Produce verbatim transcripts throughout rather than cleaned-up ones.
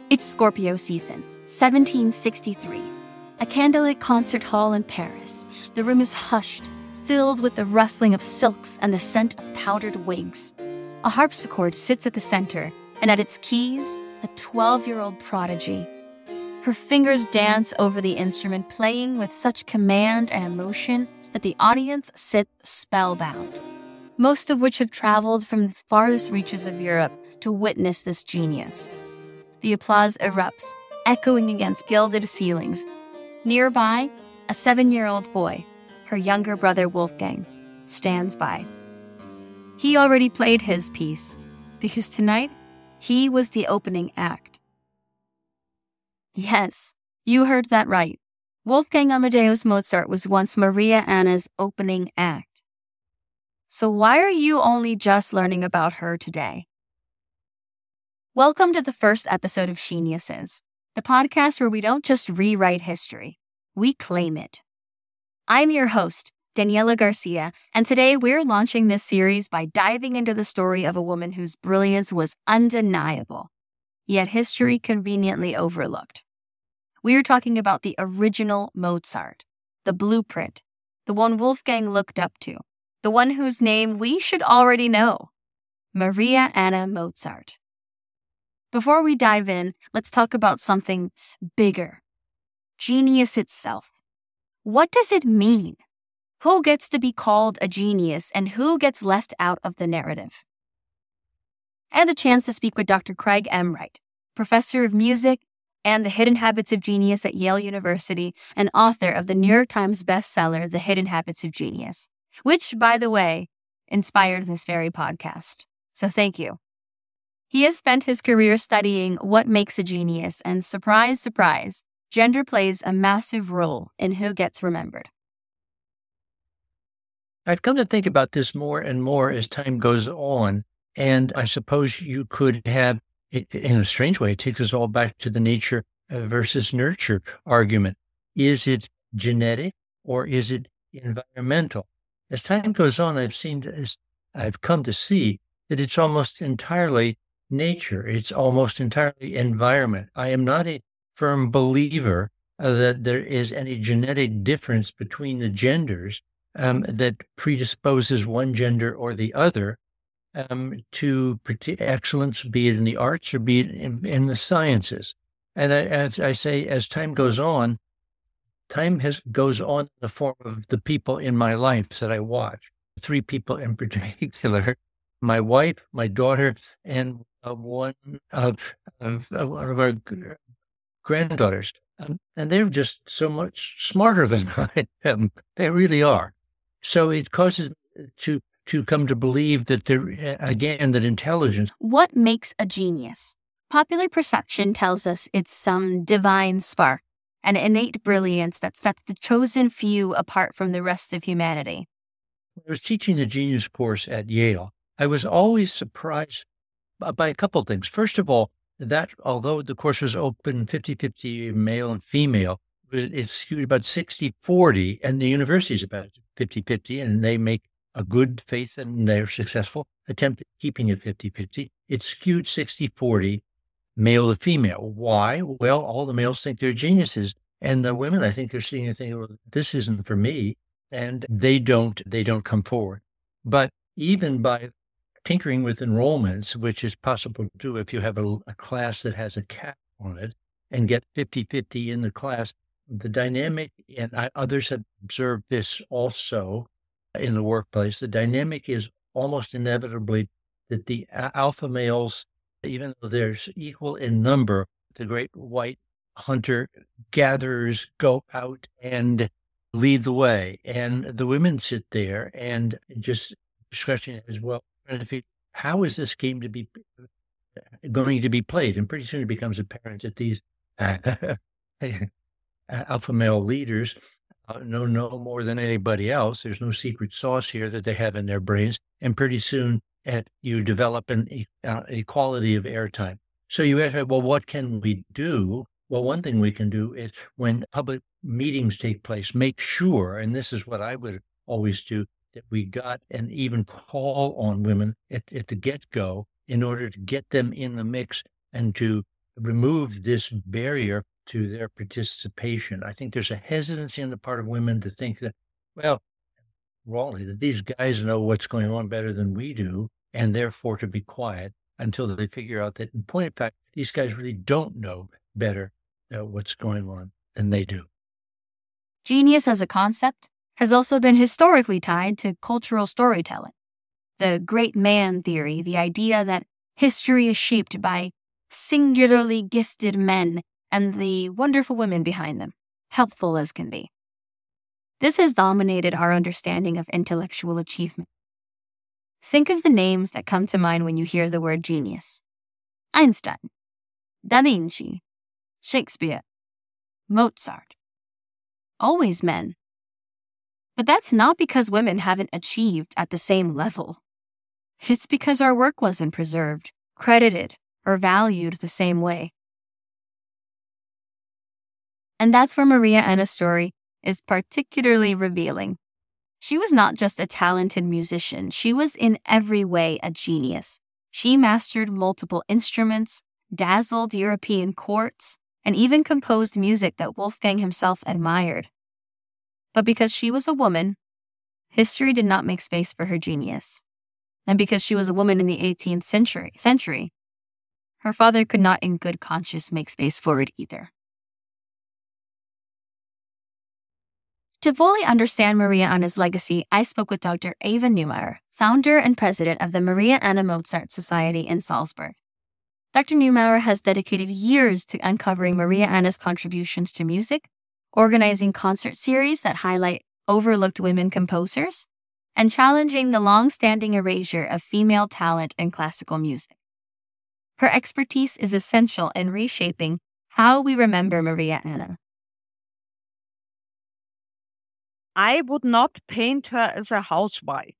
It's Scorpio season, seventeen sixty-three. A candlelit concert hall in Paris. The room is hushed, filled with the rustling of silks and the scent of powdered wigs. A harpsichord sits at the center, and at its keys, a twelve-year-old prodigy. Her fingers dance over the instrument, playing with such command and emotion that the audience sit spellbound, most of which have traveled from the farthest reaches of Europe to witness this genius. The applause erupts, echoing against gilded ceilings. Nearby, a seven-year-old boy, her younger brother Wolfgang, stands by. He already played his piece, because tonight, he was the opening act. Yes, you heard that right. Wolfgang Amadeus Mozart was once Maria Anna's opening act. So why are you only just learning about her today? Welcome to the first episode of Geniuses, the podcast where we don't just rewrite history, we claim it. I'm your host, Daniela Garcia, and today we're launching this series by diving into the story of a woman whose brilliance was undeniable, yet history conveniently overlooked. We're talking about the original Mozart, the blueprint, the one Wolfgang looked up to, the one whose name we should already know, Maria Anna Mozart. Before we dive in, let's talk about something bigger. Genius itself. What does it mean? Who gets to be called a genius and who gets left out of the narrative? I had the chance to speak with Doctor Craig Enright, professor of music and the Hidden Habits of Genius at Yale University and author of the New York Times bestseller, The Hidden Habits of Genius, which, by the way, inspired this very podcast. So thank you. He has spent his career studying what makes a genius, and surprise, surprise, gender plays a massive role in who gets remembered. I've come to think about this more and more as time goes on, and I suppose you could have, in a strange way, it takes us all back to the nature versus nurture argument. Is it genetic or is it environmental? As time goes on, I've seen, as I've come to see that it's almost entirely nature. It's almost entirely environment. I am not a firm believer uh, that there is any genetic difference between the genders um, that predisposes one gender or the other um, to excellence, be it in the arts or be it in, in the sciences. And I, as I say, as time goes on, time has goes on in the form of the people in my life that I watch. Three people in particular: my wife, my daughter, and uh, one of, of uh, one of our granddaughters. Um, and they're just so much smarter than I am. They really are. So it causes to to come to believe that there, again, that intelligence. What makes a genius? Popular perception tells us it's some divine spark, an innate brilliance that sets the chosen few apart from the rest of humanity. When I was teaching the Genius course at Yale, I was always surprised by a couple of things. First of all, that although the course was open fifty-fifty male and female, it's skewed about sixty forty, and the university is about fifty-fifty, and they make a good faith and they're successful attempt at keeping it fifty-fifty. It's skewed sixty forty male to female. Why? Well, all the males think they're geniuses, and the women, I think they're seeing and thinking, well, this isn't for me, and they don't, they don't come forward. But even by tinkering with enrollments, which is possible to do if you have a, a class that has a cap on it, and get fifty-fifty in the class, the dynamic, and I, others have observed this also in the workplace, the dynamic is almost inevitably that the alpha males, even though they're equal in number, the great white hunter gatherers go out and lead the way. And the women sit there and just scratching as well. How is this game to be going to be played? And pretty soon it becomes apparent that these alpha male leaders uh, know no more than anybody else. There's no secret sauce here that they have in their brains. And pretty soon at, you develop an uh, equality of airtime. So you ask, well, what can we do? Well, one thing we can do is when public meetings take place, make sure, and this is what I would always do, that we got and even call on women at, at the get-go in order to get them in the mix and to removed this barrier to their participation. I think there's a hesitancy on the part of women to think that, well, wrongly, that these guys know what's going on better than we do, and therefore to be quiet until they figure out that, in point of fact, these guys really don't know better uh, what's going on than they do. Genius as a concept has also been historically tied to cultural storytelling. The great man theory, the idea that history is shaped by singularly gifted men and the wonderful women behind them, helpful as can be. This has dominated our understanding of intellectual achievement. Think of the names that come to mind when you hear the word genius. Einstein, Da Vinci, Shakespeare, Mozart. Always men. But that's not because women haven't achieved at the same level. It's because our work wasn't preserved, credited, or valued the same way. And that's where Maria Anna's story is particularly revealing. She was not just a talented musician, she was in every way a genius. She mastered multiple instruments, dazzled European courts, and even composed music that Wolfgang himself admired. But because she was a woman, history did not make space for her genius. And because she was a woman in the eighteenth century, century, her father could not in good conscience make space for it either. To fully understand Maria Anna's legacy, I spoke with Doctor Eva Neumeier, founder and president of the Maria Anna Mozart Society in Salzburg. Doctor Neumeier has dedicated years to uncovering Maria Anna's contributions to music, organizing concert series that highlight overlooked women composers, and challenging the long-standing erasure of female talent in classical music. Her expertise is essential in reshaping how we remember Maria Anna. I would not paint her as a housewife.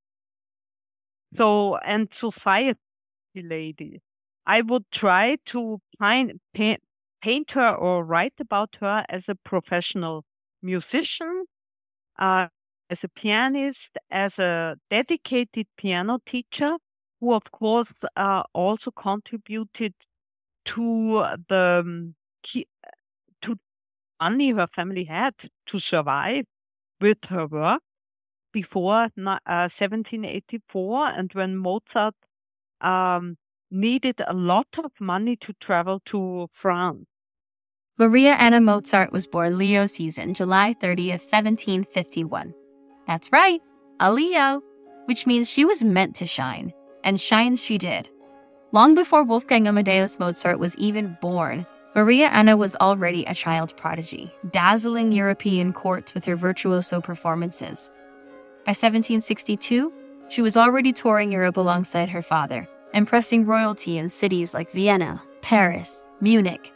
So, and society lady. I would try to find, paint, paint her or write about her as a professional musician, uh, as a pianist, as a dedicated piano teacher, who of course uh, also contributed to the um, key, to money her family had to survive with her work before uh, seventeen eighty-four, and when Mozart um, needed a lot of money to travel to France. Maria Anna Mozart was born Leo season, July thirtieth, seventeen fifty-one. That's right, a Leo, which means she was meant to shine, and shine she did. Long before Wolfgang Amadeus Mozart was even born, Maria Anna was already a child prodigy, dazzling European courts with her virtuoso performances. By seventeen sixty-two, she was already touring Europe alongside her father, impressing royalty in cities like Vienna, Paris, Munich.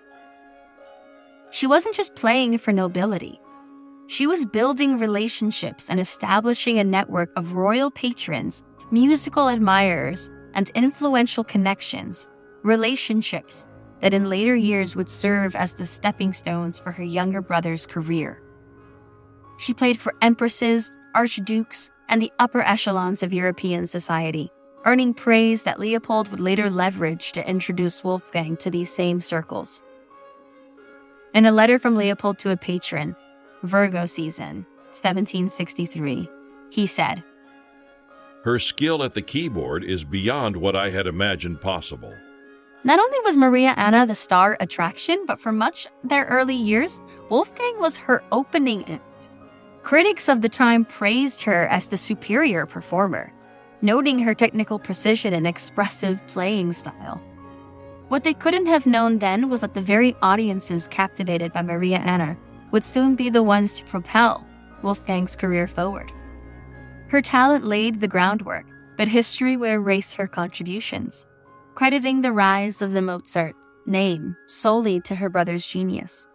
She wasn't just playing for nobility. She was building relationships and establishing a network of royal patrons, musical admirers, and influential connections, relationships that in later years would serve as the stepping stones for her younger brother's career. She played for empresses, archdukes, and the upper echelons of European society, earning praise that Leopold would later leverage to introduce Wolfgang to these same circles. In a letter from Leopold to a patron, Virgo season, seventeen sixty-three, he said, "Her skill at the keyboard is beyond what I had imagined possible." Not only was Maria Anna the star attraction, but for much their early years, Wolfgang was her opening act. Critics of the time praised her as the superior performer, noting her technical precision and expressive playing style. What they couldn't have known then was that the very audiences captivated by Maria Anna would soon be the ones to propel Wolfgang's career forward. Her talent laid the groundwork, but history would erase her contributions, crediting the rise of the Mozart's name solely to her brother's genius.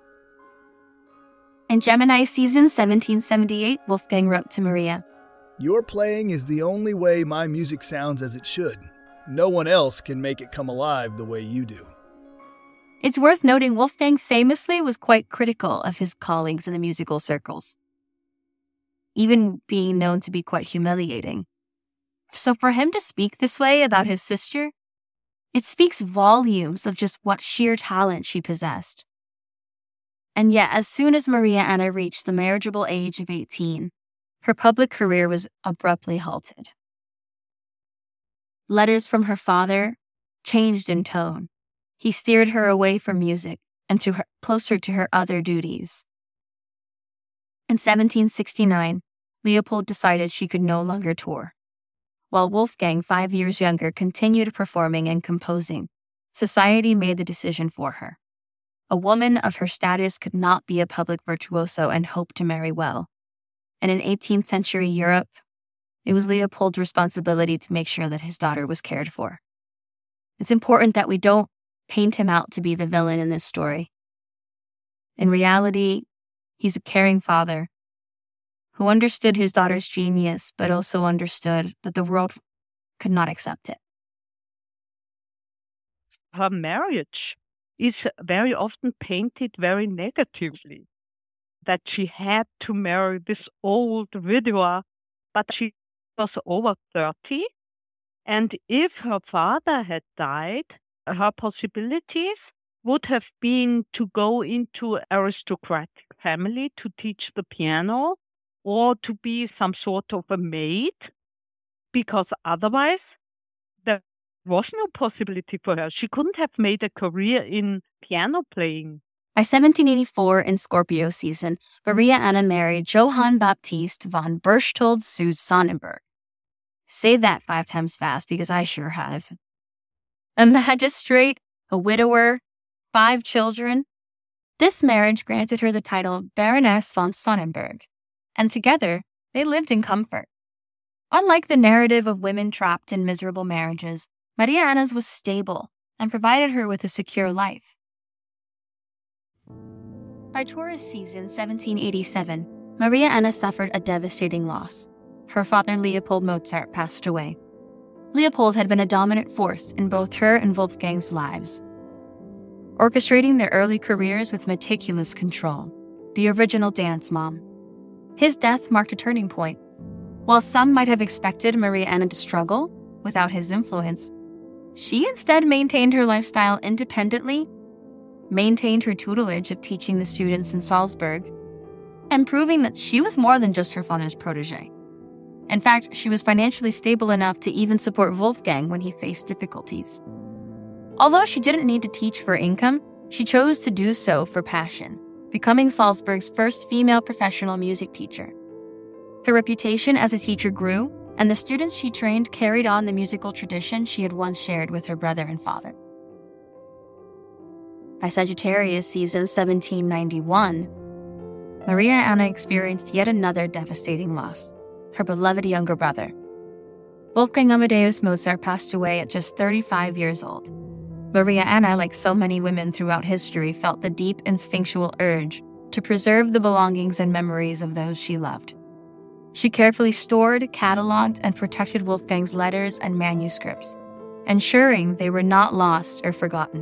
In Gemini season seventeen seventy-eight, Wolfgang wrote to Maria, "Your playing is the only way my music sounds as it should. No one else can make it come alive the way you do." It's worth noting Wolfgang famously was quite critical of his colleagues in the musical circles, even being known to be quite humiliating. So for him to speak this way about his sister, It speaks volumes of just what sheer talent she possessed. And yet, as soon as Maria Anna reached the marriageable age of eighteen, her public career was abruptly halted. Letters from her father changed in tone. He steered her away from music and to her, closer to her other duties. In seventeen sixty-nine, Leopold decided she could no longer tour. While Wolfgang, five years younger, continued performing and composing, society made the decision for her. A woman of her status could not be a public virtuoso and hope to marry well. And in eighteenth century Europe, it was Leopold's responsibility to make sure that his daughter was cared for. It's important that we don't paint him out to be the villain in this story. In reality, he's a caring father who understood his daughter's genius, but also understood that the world could not accept it. Her marriage is very often painted very negatively, that she had to marry this old widower, but she was over thirty, and if her father had died, her possibilities would have been to go into aristocratic family to teach the piano, or to be some sort of a maid, because otherwise there was no possibility for her. She couldn't have made a career in piano playing. By seventeen eighty-four, in Scorpio season, Maria Anna married Johann Baptist von Berchtold zu Sonnenberg. Say that five times fast, because I sure have. A magistrate, a widower, five children. This marriage granted her the title Baroness von Sonnenberg, and together they lived in comfort. Unlike the narrative of women trapped in miserable marriages, Maria Anna's was stable and provided her with a secure life. By Taurus season seventeen eighty-seven, Maria Anna suffered a devastating loss. Her father Leopold Mozart passed away. Leopold had been a dominant force in both her and Wolfgang's lives, orchestrating their early careers with meticulous control, the original dance mom. His death marked a turning point. While some might have expected Maria Anna to struggle without his influence, she instead maintained her lifestyle independently, maintained her tutelage of teaching the students in Salzburg, and proving that she was more than just her father's protege. In fact, she was financially stable enough to even support Wolfgang when he faced difficulties. Although she didn't need to teach for income, she chose to do so for passion, becoming Salzburg's first female professional music teacher. Her reputation as a teacher grew, and the students she trained carried on the musical tradition she had once shared with her brother and father. By Sagittarius season seventeen ninety-one, Maria Anna experienced yet another devastating loss, her beloved younger brother. Wolfgang Amadeus Mozart passed away at just thirty-five years old. Maria Anna, like so many women throughout history, felt the deep instinctual urge to preserve the belongings and memories of those she loved. She carefully stored, cataloged, and protected Wolfgang's letters and manuscripts, ensuring they were not lost or forgotten.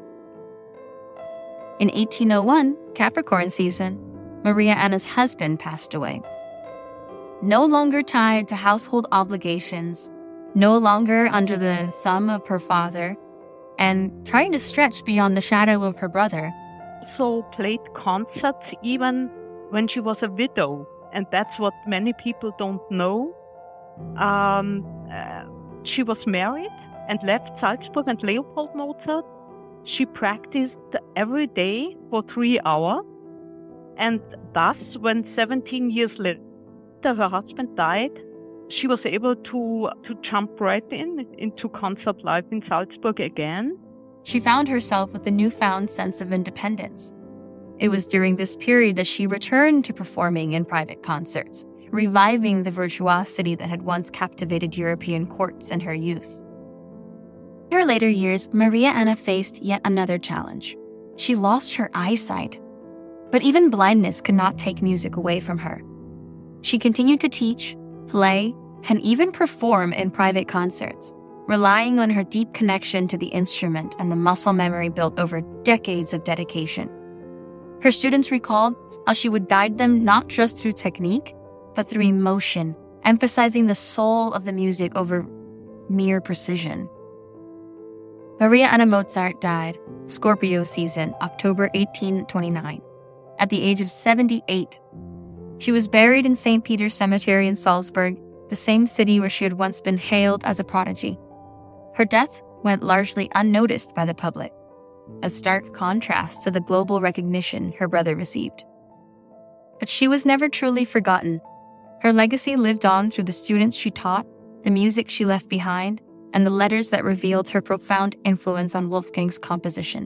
In eighteen oh one, Capricorn season, Maria Anna's husband passed away. No longer tied to household obligations, no longer under the thumb of her father, and trying to stretch beyond the shadow of her brother. Also played concerts even when she was a widow, and that's what many people don't know. Um, uh, she was married and left Salzburg and Leopold Mozart. She practiced every day for three hours, and thus, when seventeen years later her husband died, she was able to, to jump right in into concert life in Salzburg again. She found herself with a newfound sense of independence. It was during this period that she returned to performing in private concerts, reviving the virtuosity that had once captivated European courts in her youth. In her later years, Maria Anna faced yet another challenge. She lost her eyesight. But even blindness could not take music away from her. She continued to teach, play, and even perform in private concerts, relying on her deep connection to the instrument and the muscle memory built over decades of dedication. Her students recalled how she would guide them not just through technique, but through emotion, emphasizing the soul of the music over mere precision. Maria Anna Mozart died, Scorpio season, October eighteen twenty-nine, at the age of seventy-eight. She was buried in Saint Peter's Cemetery in Salzburg, the same city where she had once been hailed as a prodigy. Her death went largely unnoticed by the public, a stark contrast to the global recognition her brother received. But she was never truly forgotten. Her legacy lived on through the students she taught, the music she left behind, and the letters that revealed her profound influence on Wolfgang's composition.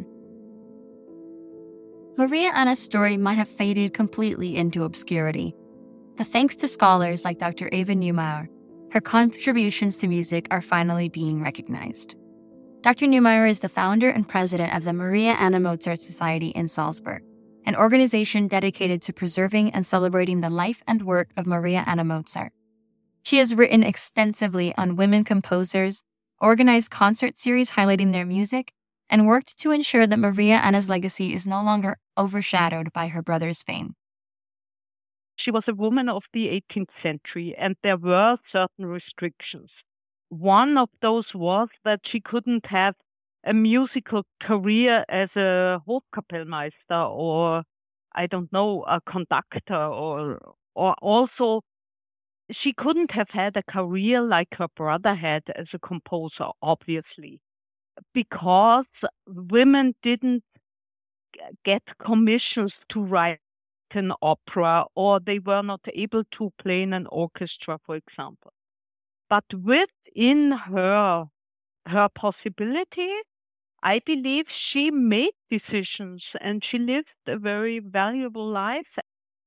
Maria Anna's story might have faded completely into obscurity, but thanks to scholars like Doctor Eva Neumeier, her contributions to music are finally being recognized. Doctor Neumeier is the founder and president of the Maria Anna Mozart Society in Salzburg, an organization dedicated to preserving and celebrating the life and work of Maria Anna Mozart. She has written extensively on women composers, organized concert series highlighting their music, and worked to ensure that Maria Anna's legacy is no longer overshadowed by her brother's fame. She was a woman of the eighteenth century, and there were certain restrictions. One of those was that she couldn't have a musical career as a Hofkapellmeister or, I don't know, a conductor, or or also she couldn't have had a career like her brother had as a composer, obviously, because women didn't get commissions to write an opera, or they were not able to play in an orchestra, for example. But within her, her possibility, I believe she made decisions and she lived a very valuable life.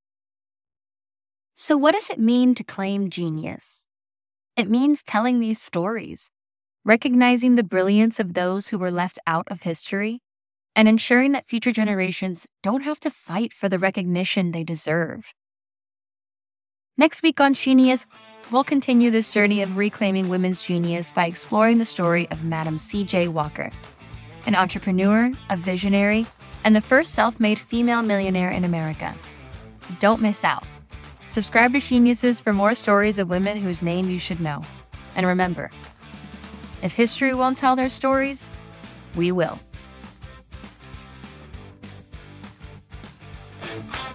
So what does it mean to claim genius? It means telling these stories, recognizing the brilliance of those who were left out of history, and ensuring that future generations don't have to fight for the recognition they deserve. Next week on Genius, we'll continue this journey of reclaiming women's genius by exploring the story of Madam C J Walker, an entrepreneur, a visionary, and the first self-made female millionaire in America. Don't miss out. Subscribe to Geniuses for more stories of women whose name you should know. And remember, if history won't tell their stories, we will.